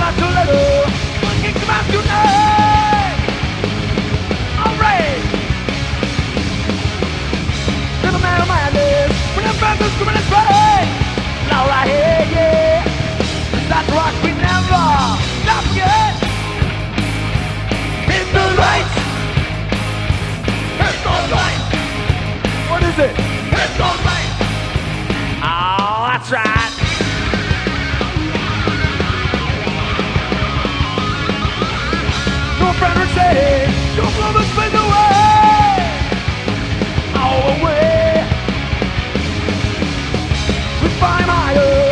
out too little. Kick them out tonight. Alright. To the man of madness. When the brothers come in and play. All right, yeah. That's rock we never. Don't forget. Hit the lights. Hit the lights. What is it? Hit the lights. Oh, that's right. No friend would say, don't love us, baby.